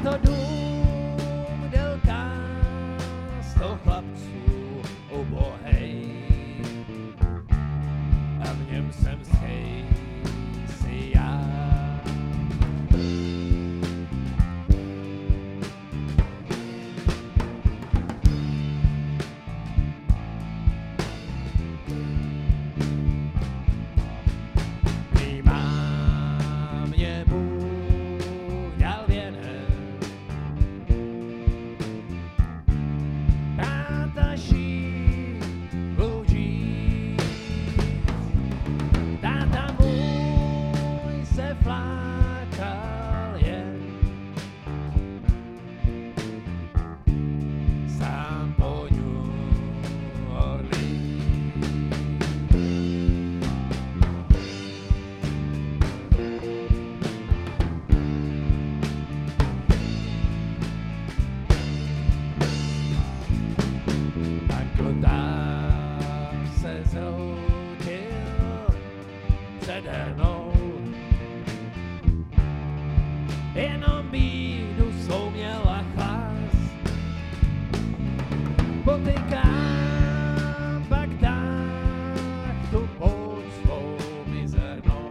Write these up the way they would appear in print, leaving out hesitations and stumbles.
to dům, delka, 100 chlapců ubohej. A v něm jsem si já. Vnímám mě Bůh dal věnem. Tátaší bludí. Táta můj se flákal jen. Sám po New Orleans. Takto tam se zroutil přede mnou. Jenom bídu svou měla chlas. Potykám pak tak tu pouť svou mizernou.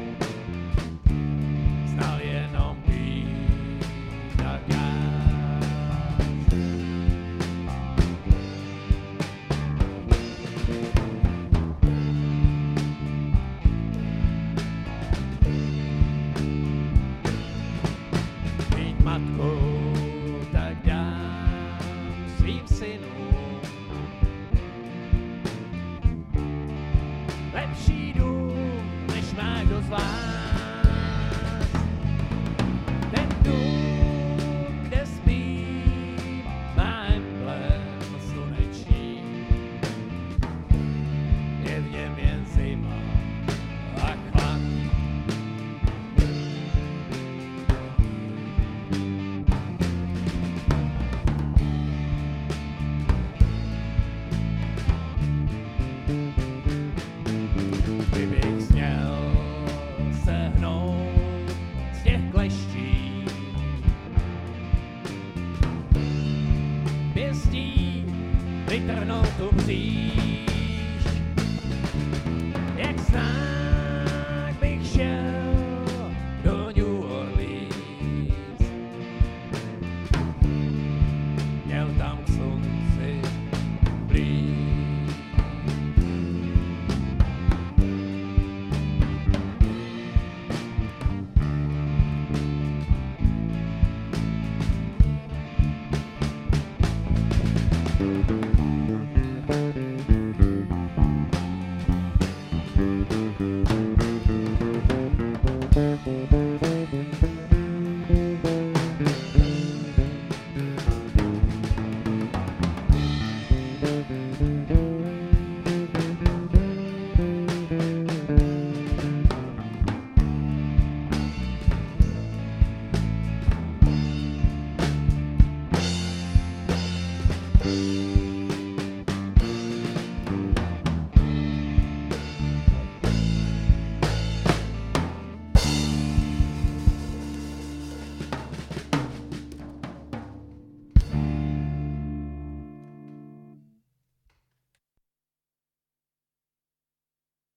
Znal jenom bída gáz. Být matkou